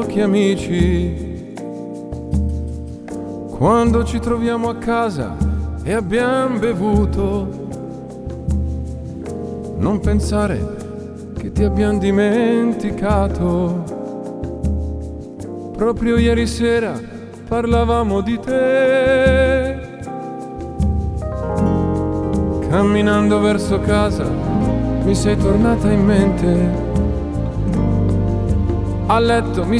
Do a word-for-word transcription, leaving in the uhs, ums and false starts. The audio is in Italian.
pochi amici. Quando ci troviamo a casa e abbiamo bevuto, non pensare che ti abbiamo dimenticato. Proprio ieri sera parlavamo di te. Camminando verso casa mi sei tornata in mente. A letto mi